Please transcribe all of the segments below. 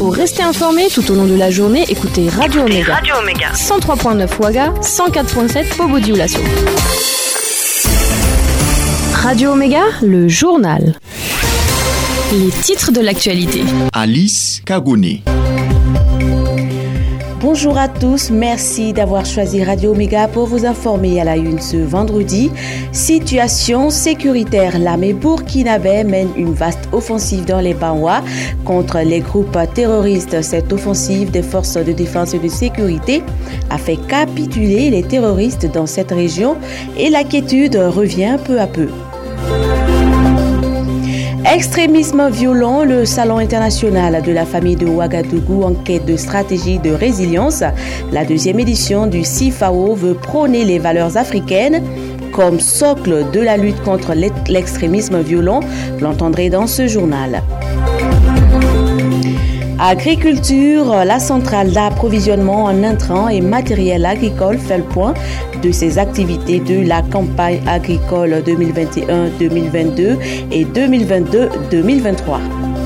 Pour rester informé tout au long de la journée, écoutez Radio Omega. 103.9 Ouaga, 104.7 Bobo Dioulasso. Radio Omega, le journal. Les titres de l'actualité. Alice Kagone. Bonjour à tous, merci d'avoir choisi Radio Omega pour vous informer à la une ce vendredi. Situation sécuritaire, l'armée burkinabé mène une vaste offensive dans les Banwa contre les groupes terroristes. Cette offensive des forces de défense et de sécurité a fait capituler les terroristes dans cette région et l'inquiétude revient peu à peu. Extrémisme violent, le Salon international de la famille de Ouagadougou en quête de stratégie de résilience. La deuxième édition du CIFAO veut prôner les valeurs africaines comme socle de la lutte contre l'extrémisme violent. Vous l'entendrez dans ce journal. Agriculture, la centrale d'approvisionnement en intrants et matériel agricole fait le point de ses activités de la campagne agricole 2021-2022 et 2022-2023.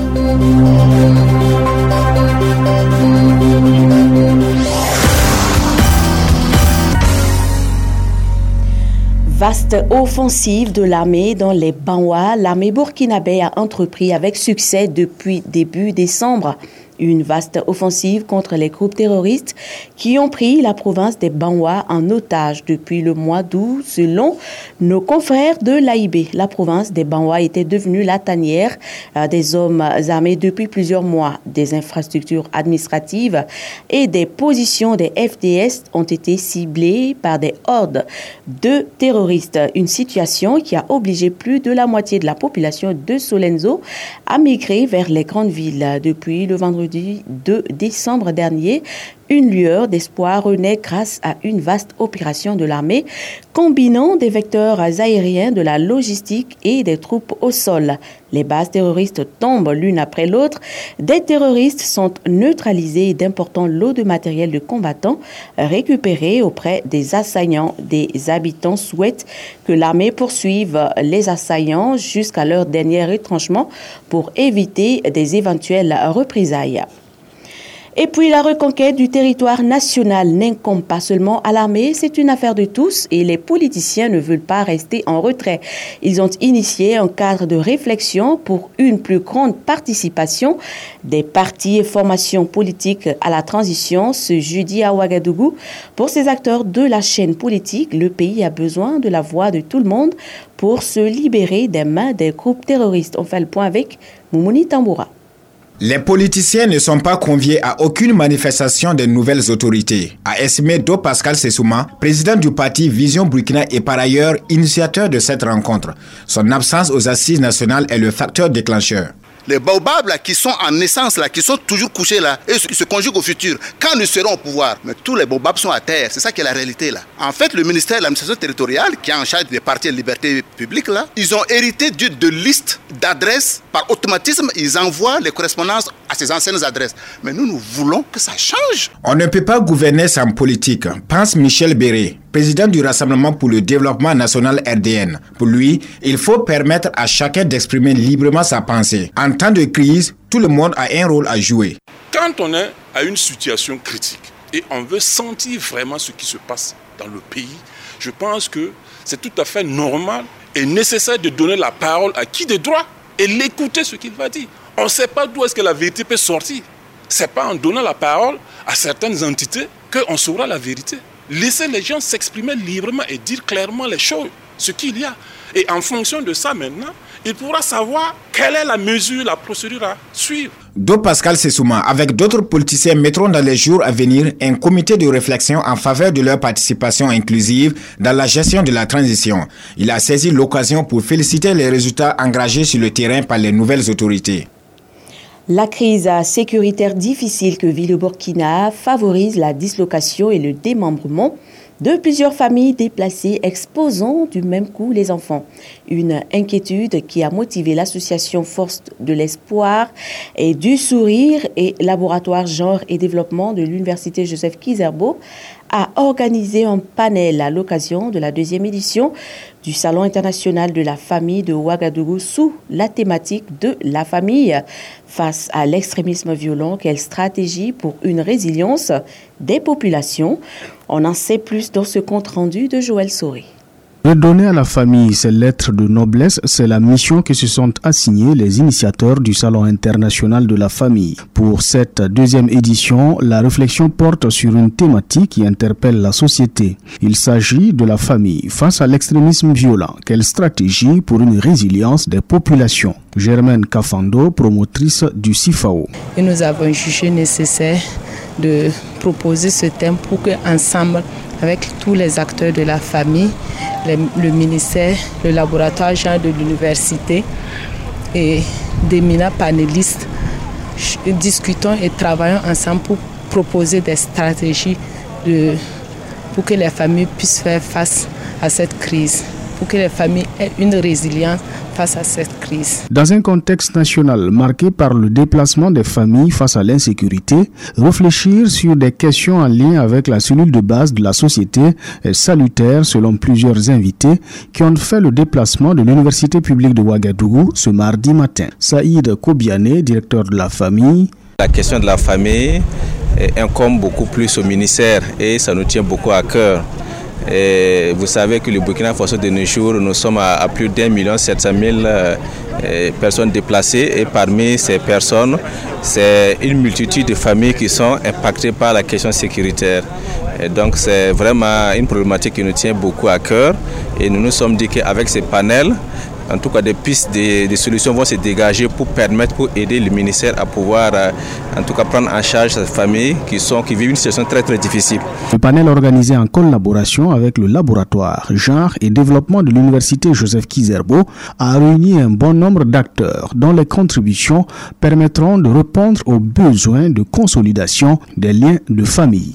Vaste offensive de l'armée dans les Banwa, l'armée burkinabé a entrepris avec succès depuis début décembre. Une vaste offensive contre les groupes terroristes qui ont pris la province des Banwa en otage depuis le mois d'août. Selon nos confrères de l'AIB, la province des Banwa était devenue la tanière des hommes armés depuis plusieurs mois. Des infrastructures administratives et des positions des FDS ont été ciblées par des hordes de terroristes. Une situation qui a obligé plus de la moitié de la population de Solenzo à migrer vers les grandes villes. Depuis le vendredi 2 décembre dernier, une lueur d'espoir renaît grâce à une vaste opération de l'armée combinant des vecteurs aériens, de la logistique et des troupes au sol. Les bases terroristes tombent l'une après l'autre. Des terroristes sont neutralisés et d'importants lots de matériel de combattants récupérés auprès des assaillants. Des habitants souhaitent que l'armée poursuive les assaillants jusqu'à leur dernier retranchement pour éviter des éventuelles représailles. Et puis la reconquête du territoire national n'incombe pas seulement à l'armée, c'est une affaire de tous et les politiciens ne veulent pas rester en retrait. Ils ont initié un cadre de réflexion pour une plus grande participation des partis et formations politiques à la transition ce jeudi à Ouagadougou. Pour ces acteurs de la chaîne politique, le pays a besoin de la voix de tout le monde pour se libérer des mains des groupes terroristes. On fait le point avec Moumouni Tamboura. Les politiciens ne sont pas conviés à aucune manifestation des nouvelles autorités, a estimé Do Pascal Sessouma, président du parti Vision Burkina et par ailleurs initiateur de cette rencontre. Son absence aux assises nationales est le facteur déclencheur. Les baobabs là, qui sont en naissance, là, qui sont toujours couchés là, et qui se conjuguent au futur, quand nous serons au pouvoir, mais tous les baobabs sont à terre, c'est ça qui est la réalité là. En fait, le ministère de l'administration territoriale, qui est en charge des partis de liberté publique là, ils ont hérité de listes d'adresses, par automatisme, ils envoient les correspondances à ces anciennes adresses. Mais nous voulons que ça change. On ne peut pas gouverner sans politique, pense Michel Béré, président du Rassemblement pour le développement national RDN. Pour lui, il faut permettre à chacun d'exprimer librement sa pensée. En temps de crise, tout le monde a un rôle à jouer. Quand on est à une situation critique et on veut sentir vraiment ce qui se passe dans le pays, je pense que c'est tout à fait normal et nécessaire de donner la parole à qui de droit et l'écouter ce qu'il va dire. On ne sait pas d'où est-ce que la vérité peut sortir. Ce n'est pas en donnant la parole à certaines entités qu'on saura la vérité. Laissez les gens s'exprimer librement et dire clairement les choses, ce qu'il y a. Et en fonction de ça maintenant, il pourra savoir quelle est la mesure, la procédure à suivre. Do Pascal Sessouma, avec d'autres politiciens, mettront dans les jours à venir un comité de réflexion en faveur de leur participation inclusive dans la gestion de la transition. Il a saisi l'occasion pour féliciter les résultats engagés sur le terrain par les nouvelles autorités. La crise sécuritaire difficile que vit le Burkina favorise la dislocation et le démembrement de plusieurs familles déplacées exposant du même coup les enfants. Une inquiétude qui a motivé l'association Force de l'Espoir et du Sourire et Laboratoire Genre et Développement de l'Université Joseph Kizerbo a organisé un panel à l'occasion de la 2e édition du Salon international de la famille de Ouagadougou sous la thématique de la famille. Face à l'extrémisme violent, quelle stratégie pour une résilience des populations? On en sait plus dans ce compte-rendu de Joël Soré. Redonner à la famille ses lettres de noblesse, c'est la mission que se sont assignés les initiateurs du Salon international de la famille. Pour cette 2e édition, la réflexion porte sur une thématique qui interpelle la société. Il s'agit de la famille face à l'extrémisme violent. Quelle stratégie pour une résilience des populations? Germaine Kafando, promotrice du CIFAO. Et nous avons jugé nécessaire de proposer ce thème pour qu'ensemble, avec tous les acteurs de la famille, le ministère, le laboratoire genre de l'université et d'éminents panélistes, discutons et travaillons ensemble pour proposer des stratégies pour que les familles puissent faire face à cette crise, pour que les familles aient une résilience face à cette crise. Dans un contexte national marqué par le déplacement des familles face à l'insécurité, réfléchir sur des questions en lien avec la cellule de base de la société est salutaire selon plusieurs invités qui ont fait le déplacement de l'Université publique de Ouagadougou ce mardi matin. Saïd Kobiané, directeur de la famille. La question de la famille incombe beaucoup plus au ministère et ça nous tient beaucoup à cœur. Et vous savez que le Burkina Faso de nos jours, nous sommes à plus d'1,7 million personnes déplacées et parmi ces personnes, c'est une multitude de familles qui sont impactées par la question sécuritaire. Et donc c'est vraiment une problématique qui nous tient beaucoup à cœur et nous nous sommes dit qu'avec ces panels, en tout cas des pistes, des solutions vont se dégager pour aider le ministère à pouvoir en tout cas prendre en charge ces familles qui vivent une situation très très difficile. Le panel organisé en collaboration avec le laboratoire genre et développement de l'université Joseph Kizerbo a réuni un bon nombre d'acteurs dont les contributions permettront de répondre aux besoins de consolidation des liens de famille.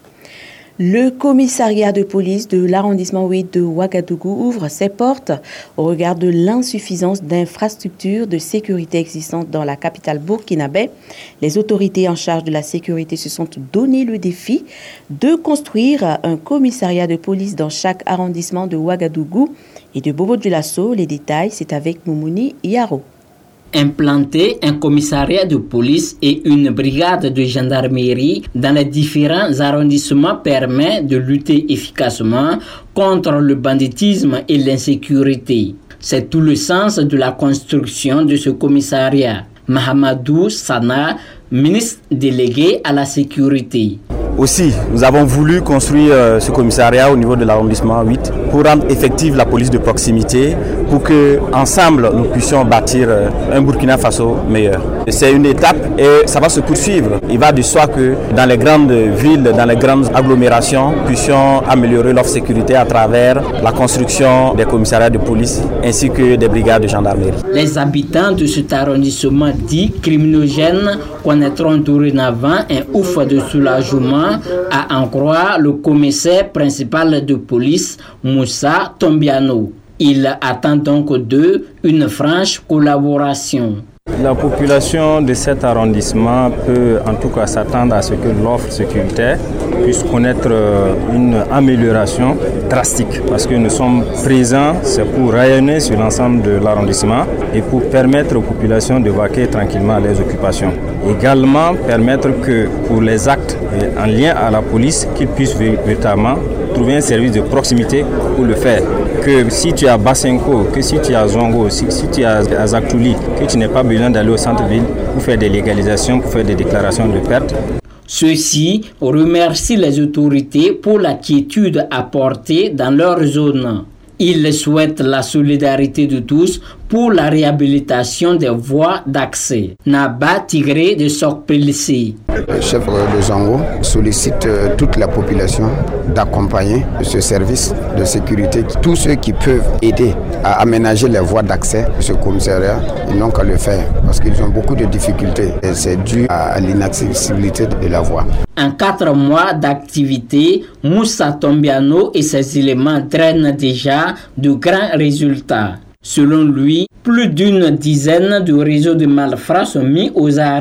Le commissariat de police de l'arrondissement 8 de Ouagadougou ouvre ses portes au regard de l'insuffisance d'infrastructures de sécurité existantes dans la capitale burkinabé. Les autorités en charge de la sécurité se sont donné le défi de construire un commissariat de police dans chaque arrondissement de Ouagadougou et de Bobo-Dioulasso. Les détails, c'est avec Moumouni Yaro. Implanter un commissariat de police et une brigade de gendarmerie dans les différents arrondissements permet de lutter efficacement contre le banditisme et l'insécurité. C'est tout le sens de la construction de ce commissariat. Mahamadou Sana, ministre délégué à la sécurité. Aussi, nous avons voulu construire ce commissariat au niveau de l'arrondissement 8 pour rendre effective la police de proximité, pour que ensemble nous puissions bâtir un Burkina Faso meilleur. C'est une étape et ça va se poursuivre. Il va de soi que dans les grandes villes, dans les grandes agglomérations, nous puissions améliorer leur sécurité à travers la construction des commissariats de police ainsi que des brigades de gendarmerie. Les habitants de cet arrondissement dit criminogène connaîtront dorénavant un ouf de soulagement, à en croire le commissaire principal de police, Moussa Tombiano. Il attend donc d'eux une franche collaboration. La population de cet arrondissement peut en tout cas s'attendre à ce que l'offre sécuritaire puisse connaître une amélioration drastique parce que nous sommes présents, c'est pour rayonner sur l'ensemble de l'arrondissement et pour permettre aux populations de vaquer tranquillement à leurs occupations. Également permettre que pour les actes en lien à la police, qu'ils puissent véritablement trouver un service de proximité pour le faire. Que si tu es à Basenko, que si tu es à Zongo, si tu es à Zaktouli, que tu n'aies pas besoin d'aller au centre-ville pour faire des légalisations, pour faire des déclarations de perte. Ceux-ci remercient les autorités pour la quiétude apportée dans leur zone. Ils souhaitent la solidarité de tous pour la réhabilitation des voies d'accès. Naba Tigré de Sokpelsi. Le chef de Zongo sollicite toute la population d'accompagner ce service de sécurité. Tous ceux qui peuvent aider à aménager les voies d'accès de ce commissariat, ils n'ont qu'à le faire parce qu'ils ont beaucoup de difficultés et c'est dû à l'inaccessibilité de la voie. En 4 mois d'activité, Moussa Tombiano et ses éléments drainent déjà de grands résultats. Selon lui, plus d'une dizaine de réseaux de malfrats sont mis aux arrêts.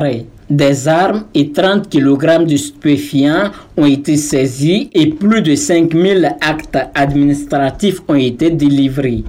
Des armes et 30 kg de stupéfiants ont été saisis et plus de 5000 actes administratifs ont été délivrés.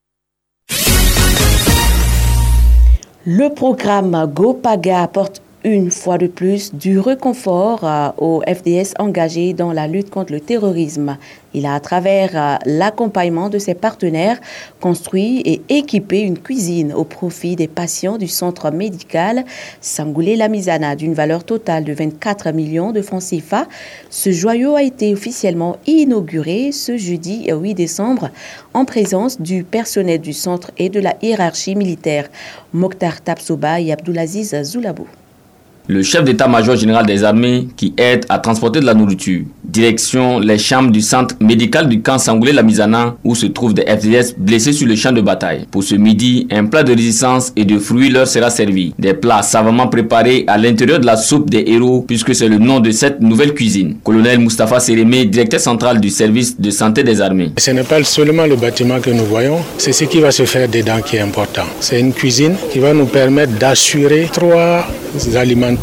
Le programme GoPaga apporte une fois de plus du réconfort aux FDS engagés dans la lutte contre le terrorisme. Il a, à travers l'accompagnement de ses partenaires, construit et équipé une cuisine au profit des patients du centre médical Sangoulé-Lamizana d'une valeur totale de 24 millions de francs CFA. Ce joyau a été officiellement inauguré ce jeudi 8 décembre en présence du personnel du centre et de la hiérarchie militaire, Mokhtar Tabsoba et Abdoulaziz Zoulabou. Le chef d'état-major général des armées qui aide à transporter de la nourriture. Direction les chambres du centre médical du camp Sangoulé-Lamizana où se trouvent des FDS blessés sur le champ de bataille. Pour ce midi, un plat de résistance et de fruits leur sera servi. Des plats savamment préparés à l'intérieur de la soupe des héros puisque c'est le nom de cette nouvelle cuisine. Colonel Moustapha Sérémé, directeur central du service de santé des armées. Ce n'est pas seulement le bâtiment que nous voyons, c'est ce qui va se faire dedans qui est important. C'est une cuisine qui va nous permettre d'assurer 3 alimentations,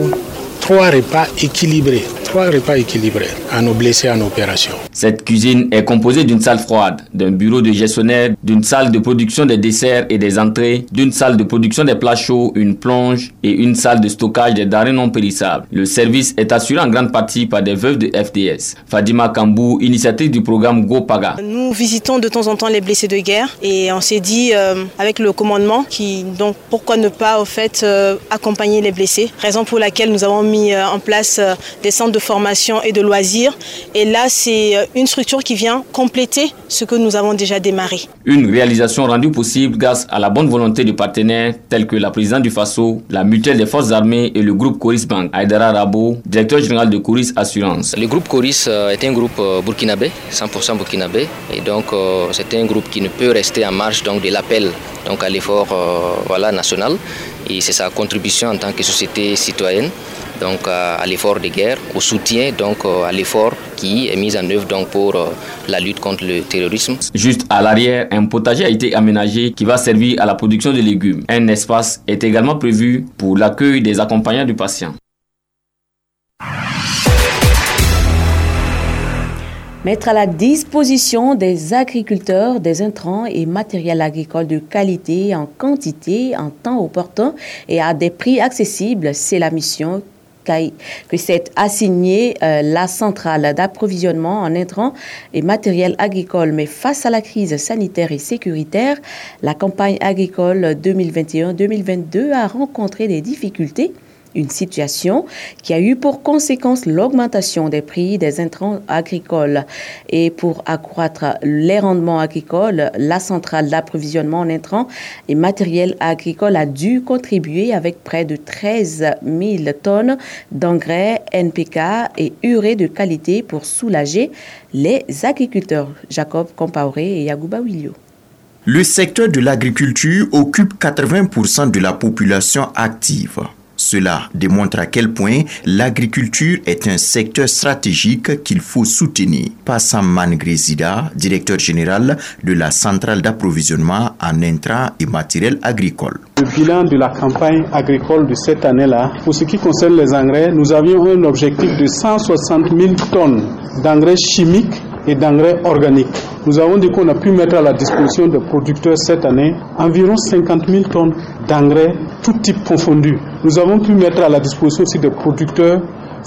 3 repas équilibrés à nos blessés en opération. Cette cuisine est composée d'une salle froide, d'un bureau de gestionnaire, d'une salle de production des desserts et des entrées, d'une salle de production des plats chauds, une plonge et une salle de stockage des denrées non périssables. Le service est assuré en grande partie par des veuves de FDS. Fadima Kambou, initiatrice du programme GoPaga. Nous visitons de temps en temps les blessés de guerre et on s'est dit avec le commandement donc pourquoi ne pas accompagner les blessés. Raison pour laquelle nous avons mis en place des centres de formation et de loisirs. Et là, c'est une structure qui vient compléter ce que nous avons déjà démarré. Une réalisation rendue possible grâce à la bonne volonté de partenaires tels que la présidente du FASO, la mutuelle des forces armées et le groupe Coris Bank. Aïdara Rabo, directeur général de Coris Assurance. Le groupe Coris est un groupe burkinabé, 100% burkinabé. Et donc, c'est un groupe qui ne peut rester en marge de l'appel à l'effort national. Et c'est sa contribution en tant que société citoyenne à l'effort de guerre, au soutien à l'effort qui est mis en œuvre pour la lutte contre le terrorisme. Juste à l'arrière, un potager a été aménagé qui va servir à la production de légumes. Un espace est également prévu pour l'accueil des accompagnants du patient. Mettre à la disposition des agriculteurs des intrants et matériel agricole de qualité, en quantité, en temps opportun et à des prix accessibles, c'est la mission que s'est assignée la centrale d'approvisionnement en intrants et matériel agricole. Mais face à la crise sanitaire et sécuritaire, la campagne agricole 2021-2022 a rencontré des difficultés. Une situation qui a eu pour conséquence l'augmentation des prix des intrants agricoles. Et pour accroître les rendements agricoles, la centrale d'approvisionnement en intrants et matériel agricole a dû contribuer avec près de 13 000 tonnes d'engrais NPK et urée de qualité pour soulager les agriculteurs. Jacob Compaoré et Yagouba Willio. Le secteur de l'agriculture occupe 80% de la population active. Cela démontre à quel point l'agriculture est un secteur stratégique qu'il faut soutenir. Passam Mangrezida, directeur général de la centrale d'approvisionnement en intrants et matériel agricole. Le bilan de la campagne agricole de cette année-là, pour ce qui concerne les engrais, nous avions un objectif de 160 000 tonnes d'engrais chimiques et d'engrais organiques. Nous avons dit qu'on a pu mettre à la disposition des producteurs cette année environ 50 000 tonnes d'engrais, tout type confondu. Nous avons pu mettre à la disposition aussi des producteurs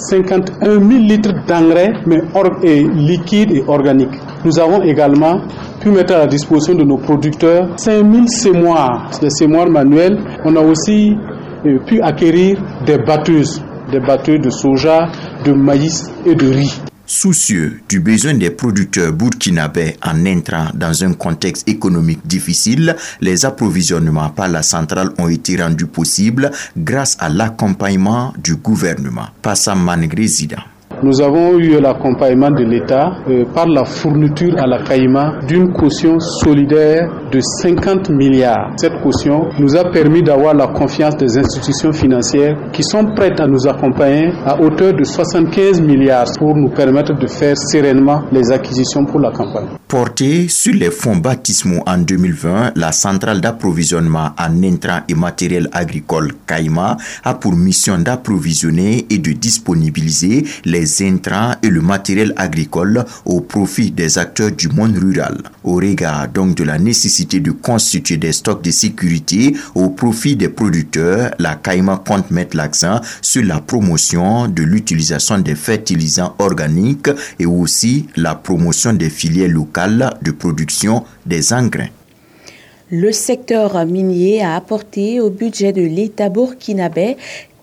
51 000 litres d'engrais, mais liquides et organiques. Nous avons également pu mettre à la disposition de nos producteurs 5 000 sémoires, des sémoires manuels. On a aussi pu acquérir des batteuses de soja, de maïs et de riz. Soucieux du besoin des producteurs burkinabés en intrants dans un contexte économique difficile, les approvisionnements par la centrale ont été rendus possibles grâce à l'accompagnement du gouvernement. Passam Mangrezida. nous avons eu l'accompagnement de l'État par la fourniture à la CAIMA d'une caution solidaire de 50 milliards. Cette caution nous a permis d'avoir la confiance des institutions financières qui sont prêtes à nous accompagner à hauteur de 75 milliards pour nous permettre de faire sereinement les acquisitions pour la campagne. Portée sur les fonds baptismaux en 2020, la centrale d'approvisionnement en intrants et matériel agricole CAIMA a pour mission d'approvisionner et de disponibiliser les intrants et le matériel agricole au profit des acteurs du monde rural. Au regard donc de la nécessité de constituer des stocks de sécurité au profit des producteurs, la CAIMA compte mettre l'accent sur la promotion de l'utilisation des fertilisants organiques et aussi la promotion des filières locales de production des engrais. Le secteur minier a apporté au budget de l'État burkinabé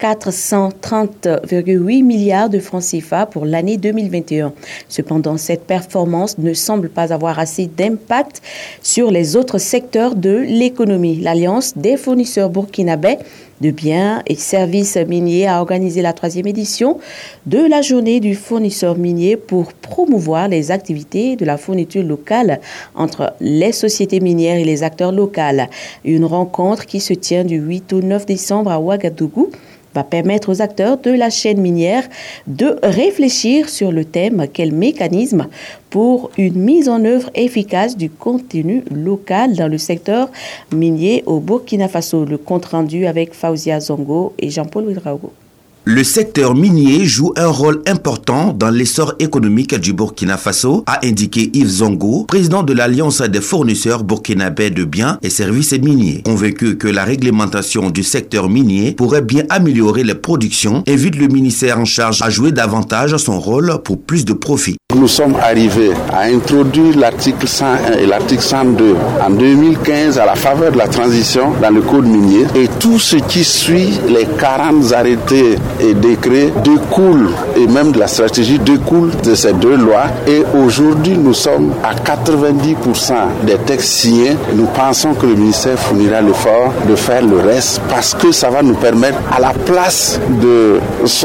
430,8 milliards de francs CFA pour l'année 2021. Cependant, cette performance ne semble pas avoir assez d'impact sur les autres secteurs de l'économie. L'Alliance des fournisseurs burkinabés de biens et services miniers a organisé la 3e édition de la journée du fournisseur minier pour promouvoir les activités de la fourniture locale entre les sociétés minières et les acteurs locaux. Une rencontre qui se tient du 8 au 9 décembre à Ouagadougou va permettre aux acteurs de la chaîne minière de réfléchir sur le thème quel mécanisme pour une mise en œuvre efficace du contenu local dans le secteur minier au Burkina Faso. Le compte rendu avec Fauzia Zongo et Jean-Paul Ouedraogo. Le secteur minier joue un rôle important dans l'essor économique du Burkina Faso, a indiqué Yves Zongo, président de l'Alliance des fournisseurs burkinabés de biens et services miniers. Convaincu que la réglementation du secteur minier pourrait bien améliorer les productions, invite le ministère en charge à jouer davantage son rôle pour plus de profit. Nous sommes arrivés à introduire l'article 101 et l'article 102 en 2015 à la faveur de la transition dans le code minier et tout ce qui suit les 40 arrêtés et décrets découle, et même de la stratégie découle de ces deux lois. Et aujourd'hui, nous sommes à 90% des textes signés. Nous pensons que le ministère fournira l'effort de faire le reste parce que ça va nous permettre, à la place de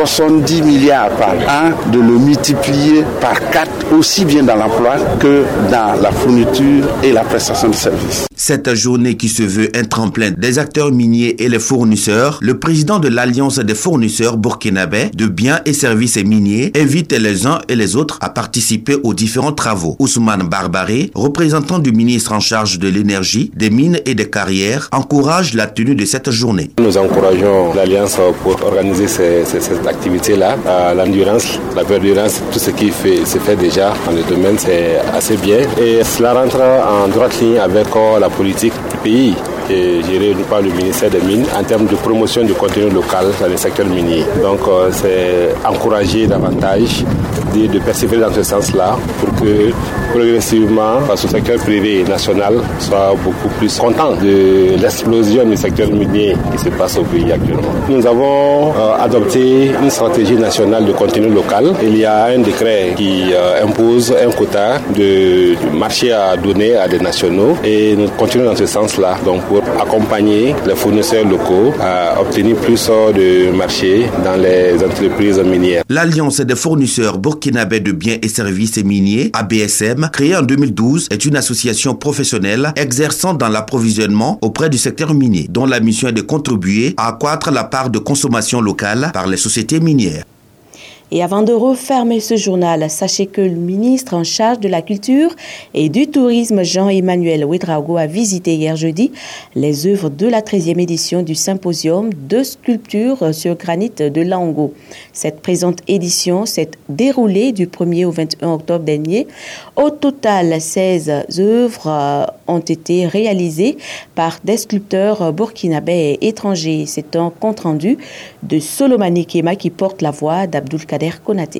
70 milliards par an, de le multiplier par 4, aussi bien dans l'emploi que dans la fourniture et la prestation de services. Cette journée qui se veut un tremplin des acteurs miniers et les fournisseurs, le président de l'Alliance des fournisseurs burkinabés de biens et services miniers invite les uns et les autres à participer aux différents travaux. Ousmane Barbaré, représentant du ministre en charge de l'énergie, des mines et des carrières, encourage la tenue de cette journée. Nous encourageons l'Alliance pour organiser cette activité-là. L'endurance, la verdurance, tout ce qui se fait déjà dans le domaine, c'est assez bien. Et cela rentre en droite ligne avec la politique du pays qui est gérée par le ministère des Mines en termes de promotion du contenu local dans le secteur minier. Donc c'est encourager davantage de persévérer dans ce sens-là pour que progressivement le secteur privé national soit beaucoup plus content de l'explosion du secteur minier qui se passe au pays actuellement. Nous avons adopté une stratégie nationale de contenu local. Il y a un décret qui impose un quota de marché à donner à des nationaux et nous continuons dans ce sens-là. Donc pour accompagner les fournisseurs locaux à obtenir plus de marchés dans les entreprises minières. L'Alliance des fournisseurs burkinabés de biens et services miniers, ABSM, créée en 2012, est une association professionnelle exerçant dans l'approvisionnement auprès du secteur minier, dont la mission est de contribuer à accroître la part de consommation locale par les sociétés minières. Et avant de refermer ce journal, sachez que le ministre en charge de la culture et du tourisme, Jean-Emmanuel Ouedraogo, a visité hier jeudi les œuvres de la 13e édition du symposium de sculpture sur granit de Laongo. Cette présente édition s'est déroulée du 1er au 21 octobre dernier. Au total, 16 œuvres ont été réalisées par des sculpteurs burkinabés et étrangers. C'est un compte-rendu de Solomani Kema qui porte la voix d'Abdoul Kader Konaté.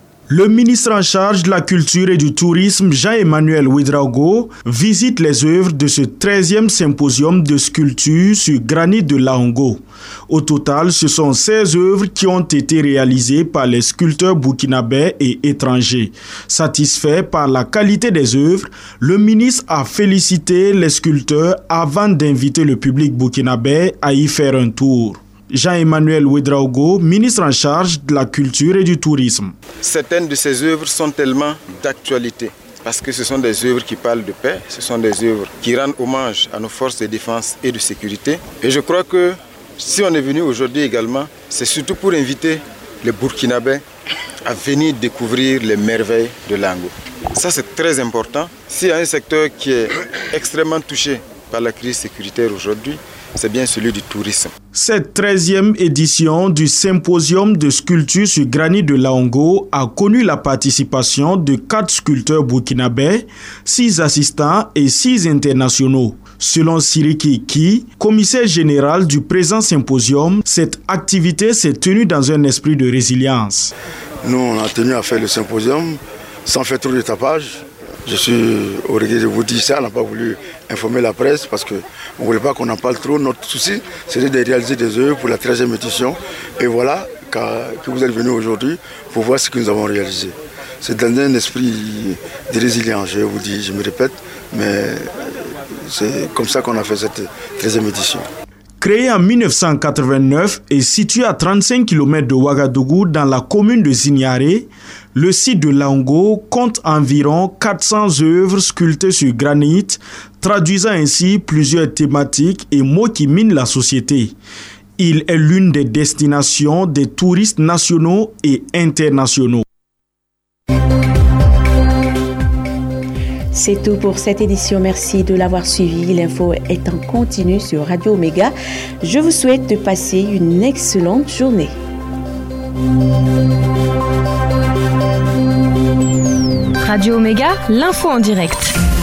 Le ministre en charge de la culture et du tourisme, Jean-Emmanuel Ouedraogo, visite les œuvres de ce 13e symposium de sculpture sur granit de Laongo. Au total, ce sont 16 œuvres qui ont été réalisées par les sculpteurs burkinabés et étrangers. Satisfait par la qualité des œuvres, le ministre a félicité les sculpteurs avant d'inviter le public burkinabé à y faire un tour. Jean-Emmanuel Ouedraogo, ministre en charge de la culture et du tourisme. Certaines de ces œuvres sont tellement d'actualité parce que ce sont des œuvres qui parlent de paix, ce sont des œuvres qui rendent hommage à nos forces de défense et de sécurité. Et je crois que si on est venu aujourd'hui également, c'est surtout pour inviter les Burkinabés à venir découvrir les merveilles de Lango. Ça, c'est très important. S'il y a un secteur qui est extrêmement touché par la crise sécuritaire aujourd'hui, c'est bien celui du tourisme. Cette 13e édition du symposium de sculpture sur granit de Laongo a connu la participation de 4 sculpteurs burkinabés, 6 assistants et 6 internationaux. Selon Siriki Ki, commissaire général du présent symposium, cette activité s'est tenue dans un esprit de résilience. Nous, on a tenu à faire le symposium sans faire trop de tapage. Je suis au regret de vous dire ça, on n'a pas voulu informer la presse parce qu'on ne voulait pas qu'on en parle trop. Notre souci, c'était de réaliser des œuvres pour la 13e édition. Et voilà que vous êtes venus aujourd'hui pour voir ce que nous avons réalisé. C'est dans un esprit de résilience, je vous dis, je me répète, mais c'est comme ça qu'on a fait cette 13e édition. Créé en 1989 et situé à 35 km de Ouagadougou dans la commune de Zignaré, le site de Laongo compte environ 400 œuvres sculptées sur granit, traduisant ainsi plusieurs thématiques et mots qui minent la société. Il est l'une des destinations des touristes nationaux et internationaux. C'est tout pour cette édition. Merci de l'avoir suivi. L'info est en continu sur Radio Omega. Je vous souhaite de passer une excellente journée. Radio Omega, l'info en direct.